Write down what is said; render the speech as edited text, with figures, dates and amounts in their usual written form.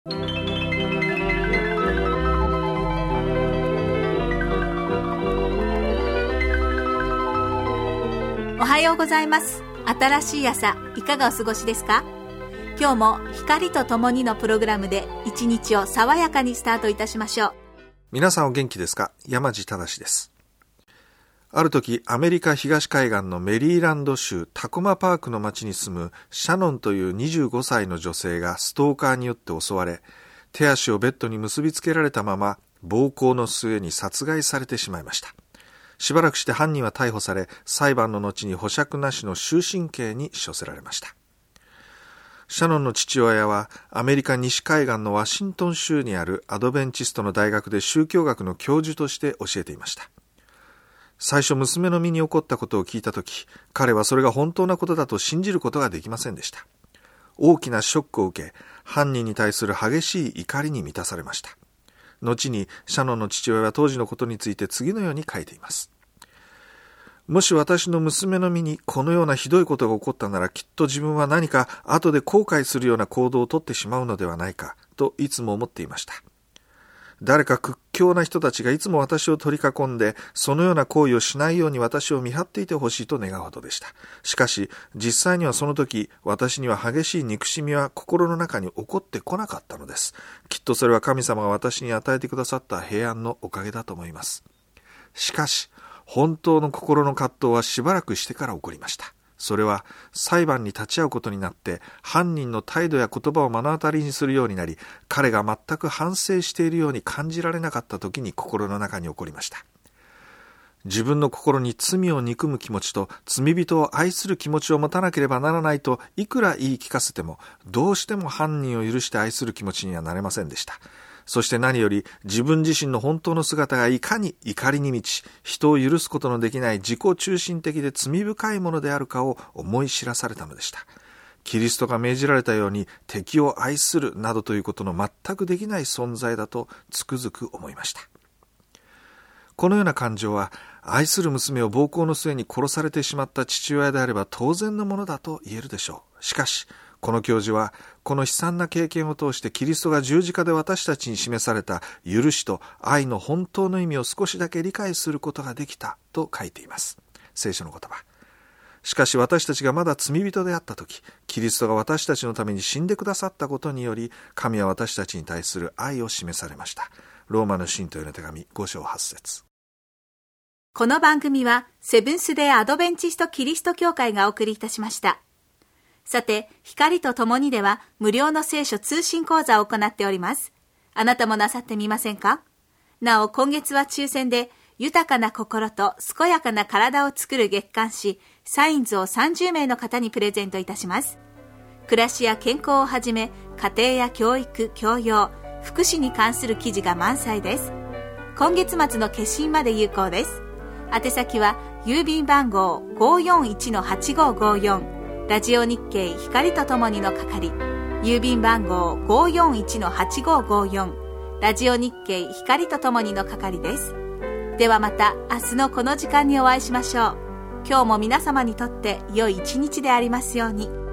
おはようございます。新しい朝、いかがお過ごしですか？今日も光とともにのプログラムで一日を爽やかにスタートいたしましょう。 皆さんお元気ですか？山地正です。ある時、アメリカ東海岸のメリーランド州タコマパークの町に住むシャノンという25歳の女性がストーカーによって襲われ、手足をベッドに結びつけられたまま暴行の末に殺害されてしまいました。しばらくして犯人は逮捕され、裁判の後に保釈なしの終身刑に処せられました。シャノンの父親はアメリカ西海岸のワシントン州にあるアドベンチストの大学で宗教学の教授として教えていました。最初、娘の身に起こったことを聞いたとき、彼はそれが本当なことだと信じることができませんでした。大きなショックを受け、犯人に対する激しい怒りに満たされました。後にシャノンの父親は当時のことについて次のように書いています。もし私の娘の身にこのようなひどいことが起こったなら、きっと自分は何か後で後悔するような行動をとってしまうのではないかといつも思っていました。誰か屈強な人たちがいつも私を取り囲んで、そのような行為をしないように私を見張っていてほしいと願うほどでした。しかし実際にはその時、私には激しい憎しみは心の中に起こってこなかったのです。きっとそれは神様が私に与えてくださった平安のおかげだと思います。しかし本当の心の葛藤はしばらくしてから起こりました。それは裁判に立ち会うことになって、犯人の態度や言葉を目の当たりにするようになり、彼が全く反省しているように感じられなかった時に心の中に起こりました。自分の心に罪を憎む気持ちと罪人を愛する気持ちを持たなければならないといくら言い聞かせても、どうしても犯人を許して愛する気持ちにはなれませんでした。そして何より自分自身の本当の姿がいかに怒りに満ち、人を許すことのできない自己中心的で罪深いものであるかを思い知らされたのでした。キリストが命じられたように敵を愛するなどということの全くできない存在だとつくづく思いました。このような感情は、愛する娘を暴行の末に殺されてしまった父親であれば当然のものだと言えるでしょう。しかしこの教授は、この悲惨な経験を通してキリストが十字架で私たちに示された許しと愛の本当の意味を少しだけ理解することができたと書いています。聖書の言葉。しかし私たちがまだ罪人であったとき、キリストが私たちのために死んでくださったことにより、神は私たちに対する愛を示されました。ローマの信徒への手紙5章8節。 この番組はセブンスデーアドベンチストキリスト教会がお送りいたしました。さて、光とともにでは無料の聖書通信講座を行っております。あなたもなさってみませんか？なお、今月は抽選で豊かな心と健やかな体を作る月刊誌サインズを30名の方にプレゼントいたします。暮らしや健康をはじめ、家庭や教育、教養、福祉に関する記事が満載です。今月末の決心まで有効です。宛先は郵便番号 541-8554 ラジオ日経光とともにの係、郵便番号 541-8554 ラジオ日経光とともにの係です。ではまた明日のこの時間にお会いしましょう。今日も皆様にとって良い一日でありますように。